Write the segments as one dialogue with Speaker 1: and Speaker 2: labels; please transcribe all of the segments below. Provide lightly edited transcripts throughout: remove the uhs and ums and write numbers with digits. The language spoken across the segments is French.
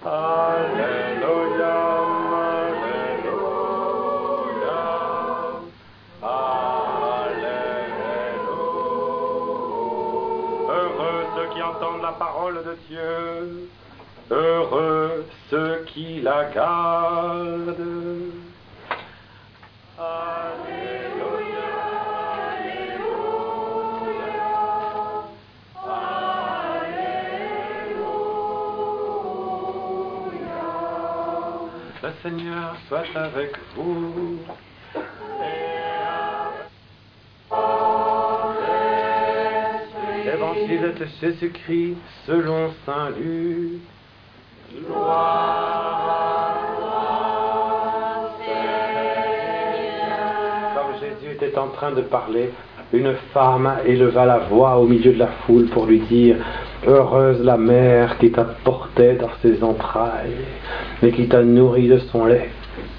Speaker 1: Alléluia, Alléluia, Alléluia. Heureux ceux qui entendent la parole de Dieu, heureux ceux qui la gardent. Alléluia, Alléluia. Le Seigneur soit avec vous. L'évangile de Jésus-Christ selon saint Luc. Comme Jésus était en train de parler, une femme éleva la voix au milieu de la foule pour lui dire « Heureuse la mère qui t'a porté dans ses entrailles et qui t'a nourri de son lait. »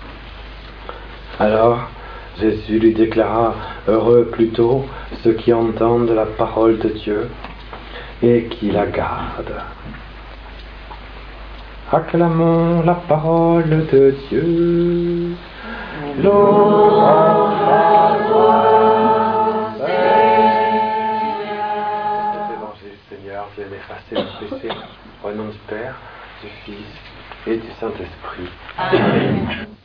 Speaker 1: Alors Jésus lui déclara « Heureux plutôt ceux qui entendent la parole de Dieu et qui la gardent. » Acclamons la parole de Dieu. Louange à toi, Seigneur. Cet évangile, Seigneur, vienne effacer nos péchés. Au nom du Père, du Fils et du Saint-Esprit. Amen.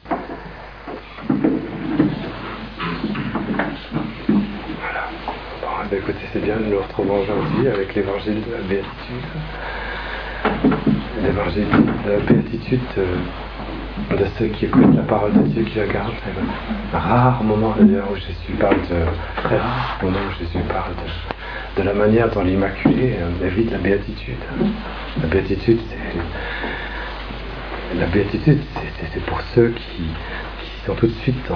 Speaker 1: Voilà. Bon, écoutez, c'est bien, nous nous retrouvons aujourd'hui avec l'évangile de la béatitude. L'évangile de la béatitude de ceux qui écoutent la parole de Dieu, qui la gardent. C'est un rare moment d'ailleurs où Jésus parle très rare moment où Jésus parle de la manière dont l'Immaculée évite la béatitude. La béatitude, c'est pour ceux qui sont tout de suite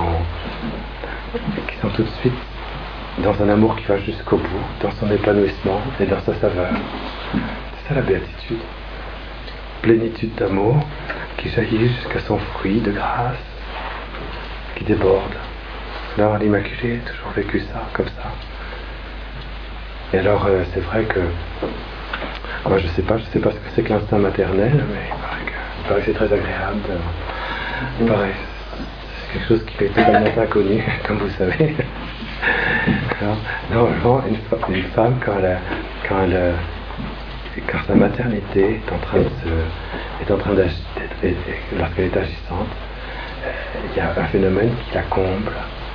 Speaker 1: dans un amour qui va jusqu'au bout, dans son épanouissement et dans sa saveur. C'est ça la béatitude. Plénitude d'amour qui jaillit jusqu'à son fruit de grâce qui déborde. Alors l'Immaculée a toujours vécu ça, comme ça. Et alors c'est vrai que moi je sais pas ce que c'est que l'instinct maternel, mais il paraît que c'est très agréable. Il paraît c'est quelque chose qui est totalement inconnu, comme vous savez. Alors, normalement une femme quand sa maternité est en train d'agiter, lorsqu'elle est agissante, il y a un phénomène qui la comble,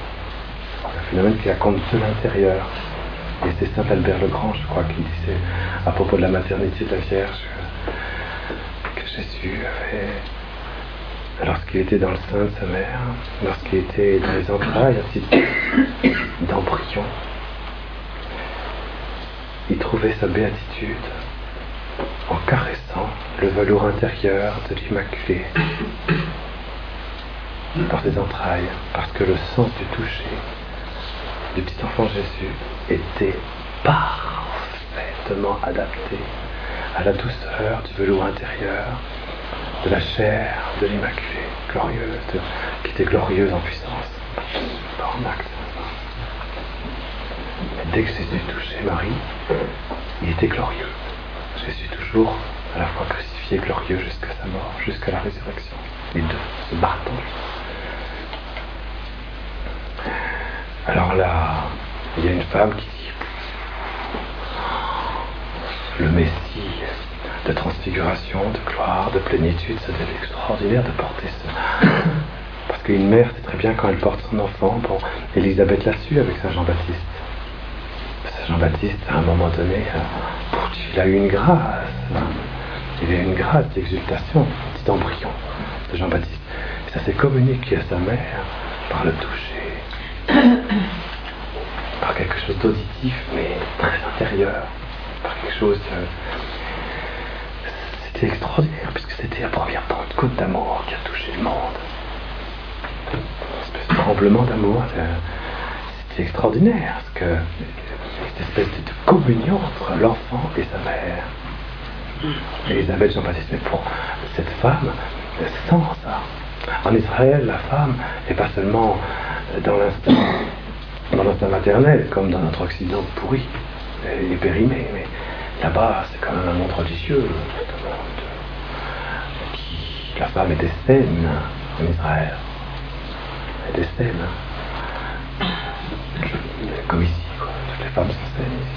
Speaker 1: de l'intérieur. Et c'est Saint Albert le Grand, je crois, qui disait à propos de la maternité de la Vierge que Jésus avait, lorsqu'il était dans le sein de sa mère, lorsqu'il était dans les entrailles, un petit d'embryon, il trouvait sa béatitude en caressant le velours intérieur de l'Immaculée dans ses entrailles, parce que le sens du toucher du petit enfant Jésus était parfaitement adapté à la douceur du velours intérieur de la chair de l'Immaculée, glorieuse, qui était glorieuse en puissance, pas en acte. Et dès que Jésus touchait Marie, il était glorieux. Jésus toujours à la fois crucifié, glorieux jusqu'à sa mort, jusqu'à la résurrection. Les deux se battent en lui. Alors là, il y a une femme qui dit le Messie de transfiguration, de gloire, de plénitude, ça devait être extraordinaire de porter ça. Parce qu'une mère sait très bien quand elle porte son enfant. Bon, Élisabeth l'a su avec Saint Jean-Baptiste. Saint Jean-Baptiste, à un moment donné, il a eu une grâce. Il a eu une grâce d'exultation, petit embryon de Jean-Baptiste. Et ça s'est communiqué à sa mère par le toucher, par quelque chose d'auditif, mais très intérieur, par quelque chose. C'était extraordinaire, puisque c'était la première Pentecôte d'amour qui a touché le monde. Une espèce de tremblement d'amour. C'était extraordinaire, parce que cette espèce de communion entre l'enfant et sa mère. Élisabeth Jean-Baptiste, mais pour cette femme, sans ça. En Israël, la femme n'est pas seulement dans l'instinct maternel, comme dans notre Occident pourri et périmé, mais là-bas, c'est quand même un monde religieux, femme était saine en Israël. Elle était saine. Comme ici, quoi. Toutes les femmes sont saines ici.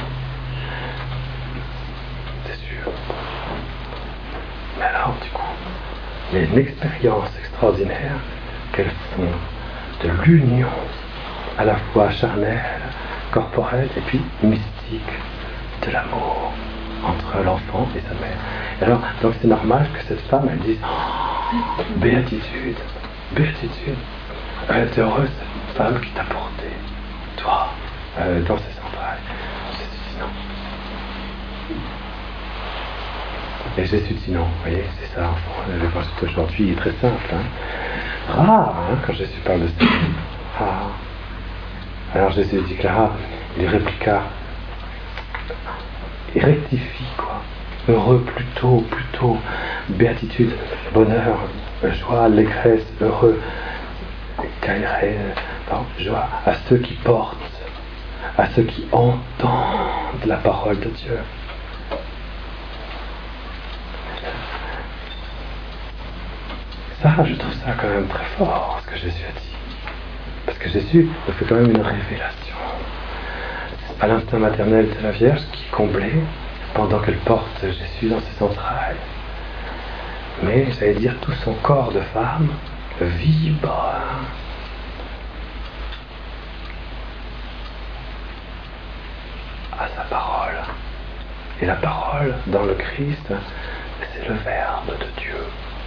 Speaker 1: C'est sûr. Mais alors, du coup, il y a une expérience extraordinaire qu'elles font de l'union à la fois charnelle, corporelle et puis mystique de l'amour entre l'enfant et sa mère. Et alors, donc c'est normal que cette femme, elle dise oh, béatitude, béatitude. Elle est heureuse, cette femme qui t'a porté, toi, dans ses entrailles. Jésus dit non. Et Jésus dit non, vous voyez, c'est ça, l'évangile d'aujourd'hui est très simple. Rare, quand Jésus parle de ça. Rare. Alors Jésus déclara, il répliqua, il rectifie, quoi. Heureux, plutôt, béatitude, bonheur, joie, allégresse, heureux, joie à ceux qui portent, à ceux qui entendent la parole de Dieu. Ça, je trouve ça quand même très fort, ce que Jésus a dit. Parce que Jésus nous fait quand même une révélation. C'est pas l'instinct maternel de la Vierge qui est comblé pendant qu'elle porte Jésus dans ses entrailles. Mais, j'allais dire, tout son corps de femme vibre. À sa parole. Et la parole, dans le Christ, c'est le Verbe de Dieu.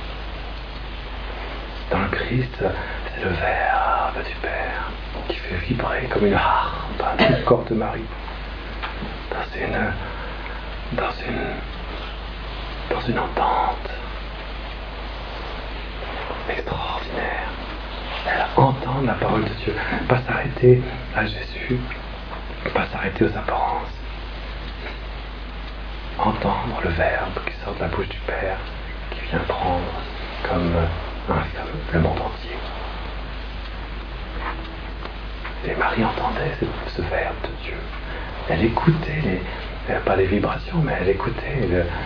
Speaker 1: Dans le Christ, c'est le Verbe du Père qui fait vibrer comme une harpe tout le corps de Marie dans une entente extraordinaire. Elle entend la parole de Dieu, pas s'arrêter à Jésus, pas s'arrêter aux apparences. Entendre le Verbe qui sort de la bouche du Père, qui vient prendre comme un feu le monde entier. Et Marie entendait ce Verbe de Dieu. Elle écoutait pas les vibrations, mais elle écoutait,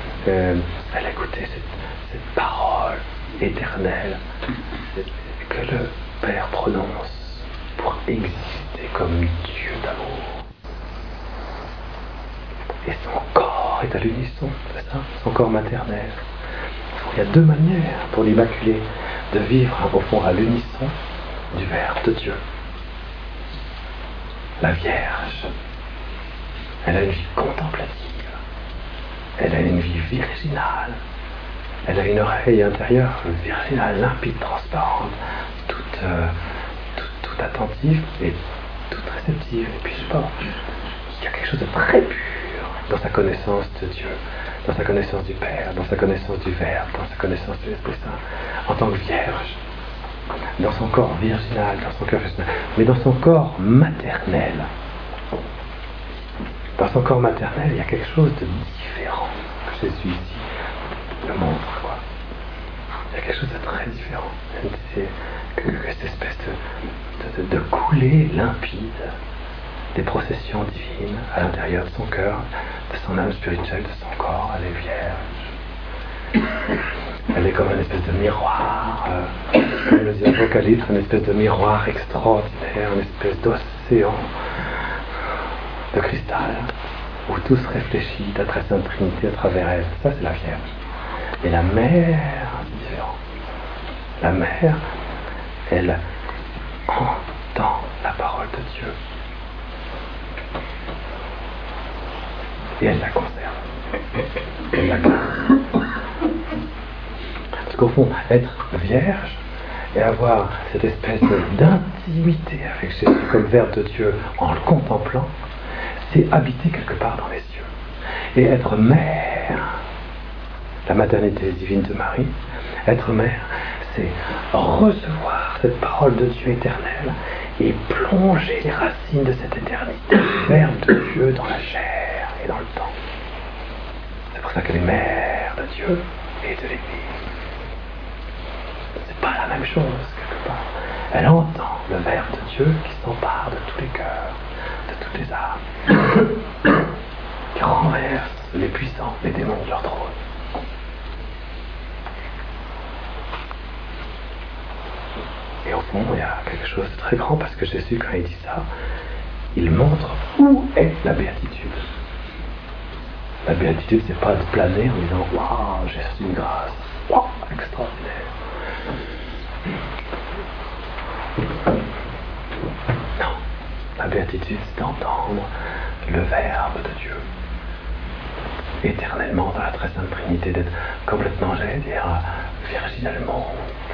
Speaker 1: cette parole éternelle que le Père prononce pour exister comme Dieu d'amour. Et son corps est à l'unisson, c'est ça, son corps maternel. Il y a deux manières pour l'Immaculée de vivre au fond à l'unisson du Verbe de Dieu. La Vierge, elle a une vie contemplative, elle a une vie virginale, elle a une oreille intérieure virginale, limpide, transparente, toute attentive et toute réceptive. Et puis je pense qu'il y a quelque chose de très pur dans sa connaissance de Dieu, dans sa connaissance du Père, dans sa connaissance du Verbe, dans sa connaissance de l'Esprit Saint, en tant que Vierge, dans son corps virginal, dans son cœur virginal, mais dans son corps maternel. Dans son corps maternel, il y a quelque chose de différent que Jésus ici le montre, quoi. Il y a quelque chose de très différent. C'est cette espèce de coulée limpide des processions divines à l'intérieur de son cœur, de son âme spirituelle, de son corps. Elle est vierge. Elle est comme une espèce de miroir, comme le dit l'Apocalypse, une espèce de miroir extraordinaire, une espèce d'océan de cristal où tout se réfléchit à la Sainte Trinité à travers elle. Ça, c'est la Vierge. Et la mère, c'est différent. La mère, elle entend la parole de Dieu. Et elle la conserve. Elle la garde. Parce qu'au fond, être vierge et avoir cette espèce d'intimité avec Jésus comme Verbe de Dieu en le contemplant, c'est habiter quelque part dans les cieux. Et être mère, la maternité divine de Marie, être mère, c'est recevoir cette parole de Dieu éternelle et plonger les racines de cette éternité, Verbe de Dieu dans la chair et dans le temps. C'est pour ça qu'elle est mère de Dieu et de l'Église. C'est pas la même chose quelque part. Elle entend le Verbe de Dieu qui s'empare de tous les cœurs, de toutes les âmes, qui renverse les puissants, les démons de leur trône. Et au fond, il y a quelque chose de très grand, parce que Jésus, quand il dit ça, il montre où est la béatitude. La béatitude, c'est pas de planer en disant « Waouh, j'ai reçu une grâce, waouh, extraordinaire ». Non, la béatitude, c'est d'entendre le Verbe de Dieu éternellement dans la très sainte Trinité, d'être complètement, j'allais dire, virginalement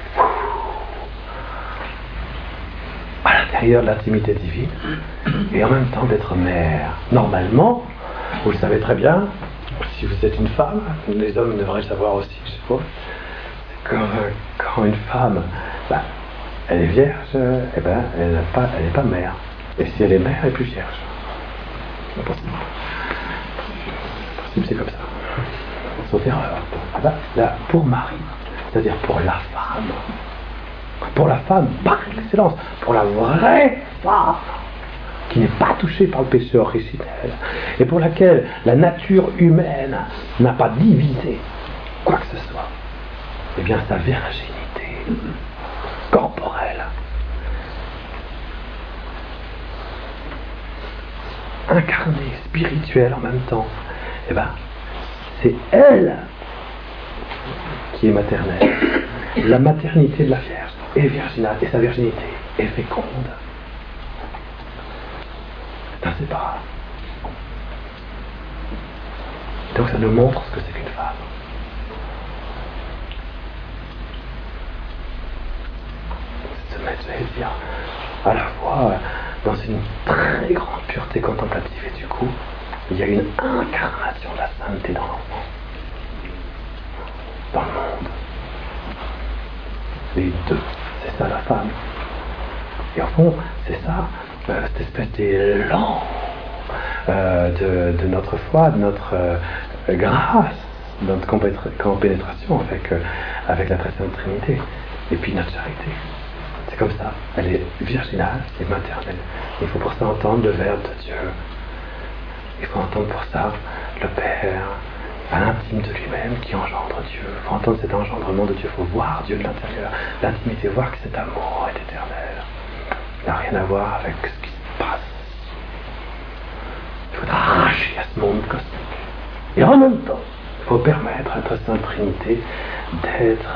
Speaker 1: à l'intérieur de l'intimité divine, et en même temps d'être mère. Normalement, vous le savez très bien, si vous êtes une femme, les hommes devraient le savoir aussi, je suppose, quand une femme, elle est vierge, eh ben, elle n'est pas mère. Et si elle est mère, elle n'est plus vierge. C'est possible, c'est comme ça. Sauf erreur. Là, pour Marie, c'est-à-dire pour la femme par excellence, pour la vraie femme, qui n'est pas touchée par le péché originel, et pour laquelle la nature humaine n'a pas divisé quoi que ce soit, eh bien sa virginité corporelle, incarnée, spirituelle en même temps, eh bien c'est elle qui est maternelle. La maternité de la Vierge est virginale, et sa virginité est féconde. C'est inséparable. Donc ça nous montre ce que c'est qu'une femme. C'est de se mettre, j'allais dire, à la fois dans une très grande pureté contemplative, et du coup, il y a une incarnation de la sainteté dans l'enfant, dans le monde. Les deux, c'est ça la femme. Et au fond, c'est ça, cette espèce d'élan de notre foi, de notre grâce, de notre compénétration avec la très sainte Trinité, et puis notre charité. C'est comme ça, elle est virginale et maternelle. Il faut pour ça entendre le Verbe de Dieu. Il faut entendre pour ça le Père à l'intime de lui-même qui engendre Dieu. Il faut entendre cet engendrement de Dieu. Il faut voir Dieu de l'intérieur. L'intimité, voir que cet amour est éternel. Il n'a rien à voir avec ce qui se passe. Il faut arracher à ce monde cosmique. Et en même temps, il faut permettre à la Sainte Trinité d'être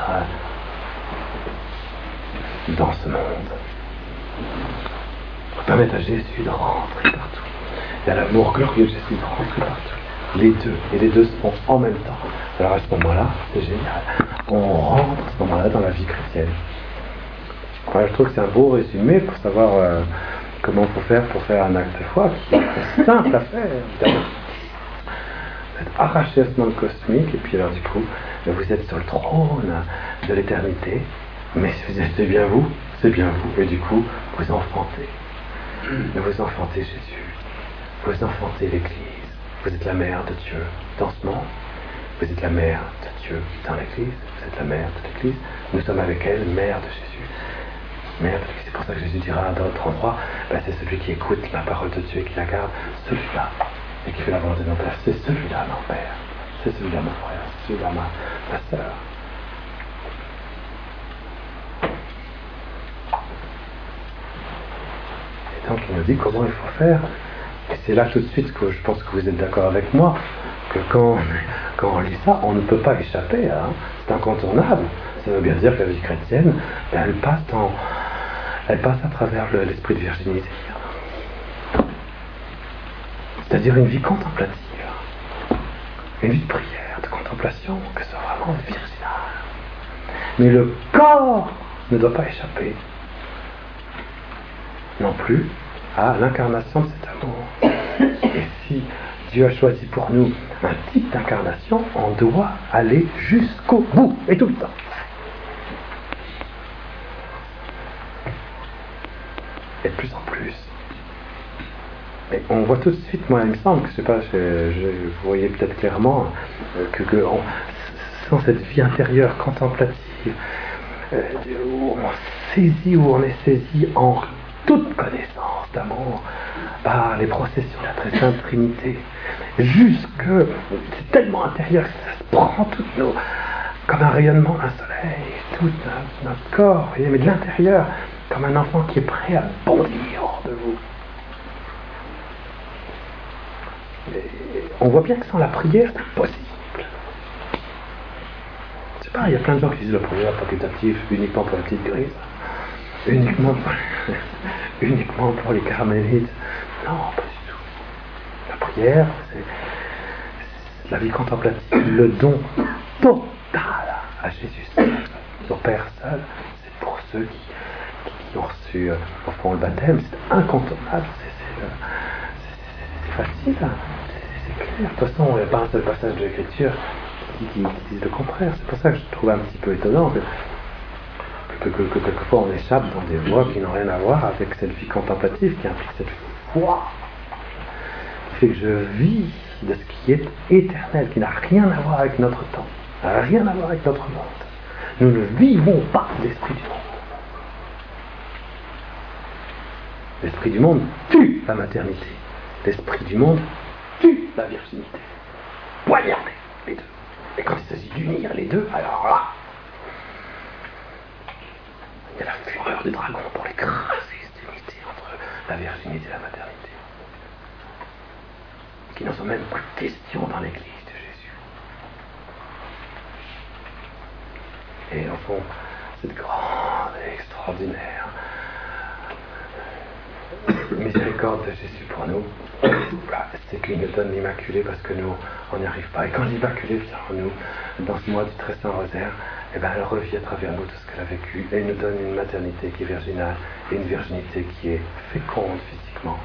Speaker 1: dans ce monde. Il faut permettre à Jésus de rentrer partout. Il y a l'amour glorieux de Jésus de rentrer partout. Les deux, et les deux se font en même temps. Alors à ce moment-là, c'est génial. On rentre à ce moment-là dans la vie chrétienne. Enfin, je trouve que c'est un beau résumé pour savoir comment il faut faire pour faire un acte de foi, qui est simple à faire, évidemment. Vous êtes arraché à ce monde cosmique, et puis alors du coup, vous êtes sur le trône de l'éternité, mais c'est bien vous, et du coup, vous enfantez. Vous enfantez Jésus, vous enfantez l'Église. Vous êtes la mère de Dieu dans ce monde. Vous êtes la mère de Dieu dans l'Église. Vous êtes la mère de l'Église. Nous sommes avec elle, mère de Jésus. Mère de l'Église. C'est pour ça que Jésus dira dans d'autres endroits, c'est celui qui écoute la parole de Dieu et qui la garde, celui-là, et qui fait la volonté de mon Père. C'est celui-là, mon Père. C'est celui-là, mon frère. C'est celui-là, ma sœur. Et donc il nous dit comment il faut faire. Et c'est là tout de suite que je pense que vous êtes d'accord avec moi, que quand on lit ça, on ne peut pas échapper, hein. C'est incontournable. Ça veut bien dire que la vie chrétienne, elle passe à travers l'esprit de virginité. C'est-à-dire une vie contemplative, une vie de prière, de contemplation, que ce soit vraiment virginal. Mais le corps ne doit pas échapper non plus à l'incarnation de cet amour. Et si Dieu a choisi pour nous un type d'incarnation, on doit aller jusqu'au bout, et tout le temps. Et de plus en plus. Et on voit tout de suite, moi il me semble que, je sais pas, vous voyez peut-être clairement que sans cette vie intérieure contemplative, où on est saisi en toute connaissance d'amour par les processions de la très sainte Trinité, c'est tellement intérieur que ça se prend toutes nos, comme un rayonnement d'un soleil, tout notre corps, voyez, mais de l'intérieur, comme un enfant qui est prêt à bondir hors de vous. Et on voit bien que sans la prière, c'est impossible. C'est pas, il y a plein de gens qui disent la prière facultative uniquement pour la petite grise, uniquement pour les carmélites. Non, pas du tout. La prière, c'est la vie contemplative, le don total à Jésus seul, son Père seul. C'est pour ceux qui ont reçu au fond le baptême, c'est incontournable, c'est facile, hein. C'est clair. De toute façon, il n'y a pas un seul passage de l'Écriture qui dit le contraire. C'est pour ça que je trouve un petit peu étonnant que quelquefois on échappe dans des voies qui n'ont rien à voir avec cette vie contemplative qui implique cette foi qui fait que je vis de ce qui est éternel, qui n'a rien à voir avec notre temps, rien à voir avec notre monde. Nous ne vivons pas l'esprit du monde. L'esprit du monde tue la maternité. L'esprit du monde tue la virginité. Poignarder les deux. Et quand il s'agit d'unir les deux, alors là, il y a la fureur du dragon pour écraser cette unité entre la virginité et la maternité. Qui n'en sont même plus question dans l'Église de Jésus. Et au fond, cette grande et extraordinaire miséricorde de Jésus pour nous, c'est qu'il nous donne l'Immaculée parce que nous, on n'y arrive pas. Et quand l'Immaculée vient en nous, dans ce mois du Très Saint Rosaire, eh ben, elle revit à travers nous tout ce qu'elle a vécu et nous donne une maternité qui est virginale et une virginité qui est féconde physiquement.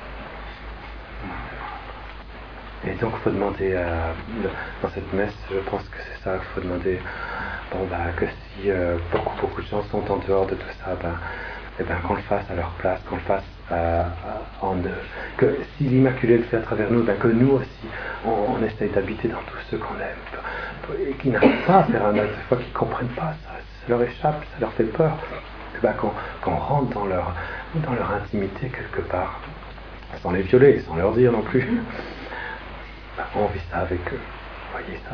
Speaker 1: Et donc il faut demander, dans cette messe, je pense que c'est ça, il faut demander que si beaucoup de gens sont en dehors de tout ça, qu'on le fasse à leur place, qu'on le fasse en eux. Que si l'Immaculée le fait à travers nous, que nous aussi, on essaye d'habiter dans tous ceux qu'on aime, et qui n'arrivent pas à faire un acte de foi, qui ne comprennent pas, ça leur échappe, ça leur fait peur. Qu'on rentre dans leur intimité quelque part, sans les violer, sans leur dire non plus. On vit ça avec eux, voyez ça.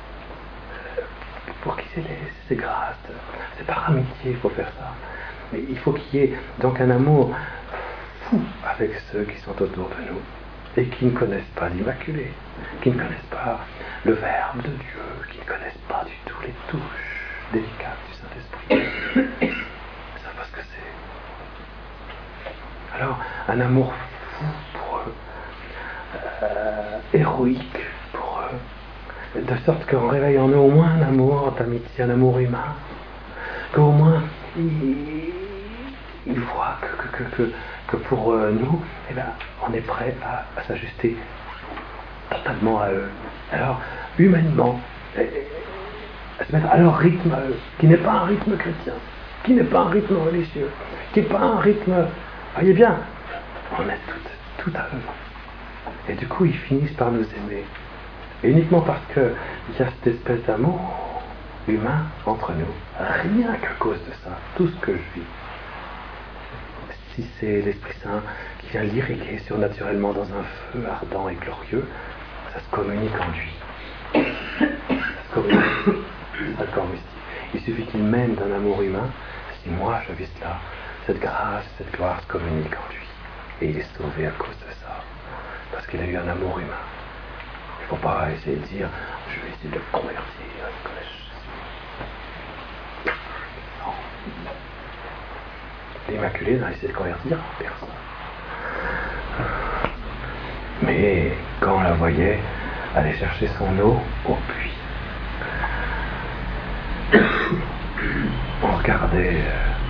Speaker 1: Pour qu'ils aient ces grâces, c'est par amitié il faut faire ça. Mais il faut qu'il y ait donc un amour fou avec ceux qui sont autour de nous et qui ne connaissent pas l'Immaculée, qui ne connaissent pas le Verbe de Dieu, qui ne connaissent pas du tout les touches délicates du Saint-Esprit. Ils ne savent pas ce que c'est. Alors, un amour fou pour eux, héroïque pour eux, de sorte qu'on réveille en eux au moins un amour d'amitié, un amour humain, qu'au moins ils voient que pour nous, on est prêt à s'ajuster totalement à eux. Alors, humainement, à se mettre à leur rythme à eux, qui n'est pas un rythme chrétien, qui n'est pas un rythme religieux, qui n'est pas un rythme... Voyez bien, on est tout à eux. Et du coup, ils finissent par nous aimer. Et uniquement parce qu'il y a cette espèce d'amour humain entre nous. Rien qu'à cause de ça, tout ce que je vis. Si c'est l'Esprit Saint qui vient l'irriguer surnaturellement dans un feu ardent et glorieux, ça se communique en lui. Ça se communique. Ça le corps mystique. Il suffit qu'il mène d'un amour humain. Si moi je vis cela, cette grâce, cette gloire se communique en lui. Et il est sauvé à cause de ça. Parce qu'il a eu un amour humain. Il ne faut pas essayer de dire je vais essayer de le convertir. Non. L'Immaculée n'a essayé de convertir personne. Mais quand on la voyait aller chercher son eau au puits, on regardait,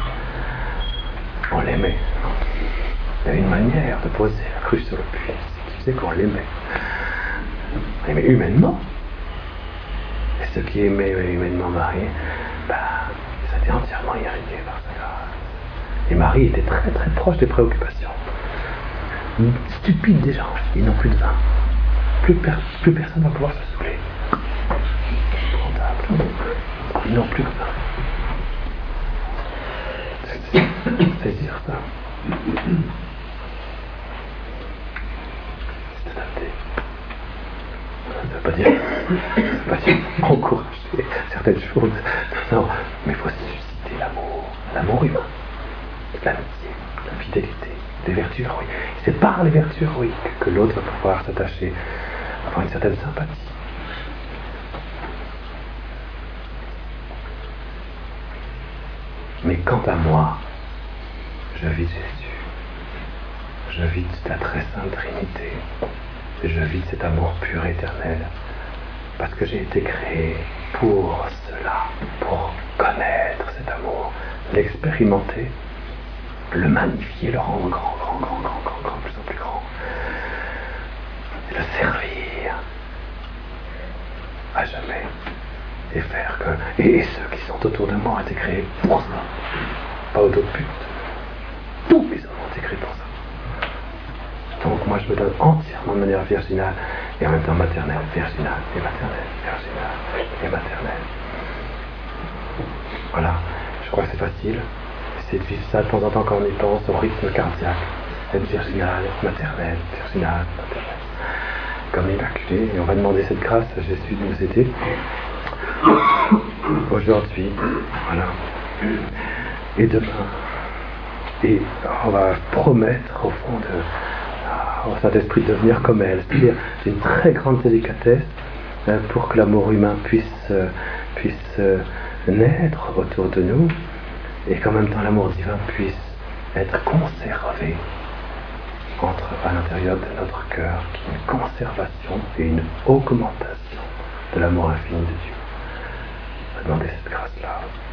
Speaker 1: on l'aimait. Il y avait une manière de poser la cruche sur le puits, qui faisait qu'on l'aimait. On aimait humainement. Et ceux qui aimaient humainement Marie, ils étaient entièrement irrigués par sa grâce. Et Marie était très très proche des préoccupations. Stupides des gens, ils n'ont plus de vin. Plus personne ne va pouvoir se saouler. Ils n'ont plus de vin. C'est dire ça. C'est adapté. On ne peut pas dire encourager certaines choses. Non, mais il faut susciter l'amour humain, l'amitié, la fidélité, les vertus héroïques. C'est par les vertus héroïques que l'autre va pouvoir s'attacher, avoir une certaine sympathie. Mais quant à moi, je vis Jésus, je vis la très sainte Trinité, je vis cet amour pur et éternel, parce que j'ai été créé pour cela, pour connaître cet amour, l'expérimenter, le magnifier, le rendre grand, de plus en plus grand, et le servir à jamais, et faire que... Et ceux qui sont autour de moi ont été créés pour ça, pas au d'autres buts. Tous les hommes ont été créés pour ça. Donc moi je me donne entièrement de manière virginale, et en même temps maternelle, virginale et maternelle, virginale et maternelle. Voilà, je crois que c'est facile. C'est de vivre ça de temps en temps quand on y pense au rythme cardiaque. Être virginale, maternelle, virginale, maternelle. Comme l'Immaculée, et on va demander cette grâce à Jésus de nous aider aujourd'hui, voilà, et demain. Et on va promettre au fond au Saint-Esprit de devenir comme elle, c'est-à-dire une très grande délicatesse pour que l'amour humain puisse naître autour de nous, et qu'en même temps l'amour divin puisse être conservé à l'intérieur de notre cœur, qui est une conservation et une augmentation de l'amour infini de Dieu. On va demander cette grâce-là.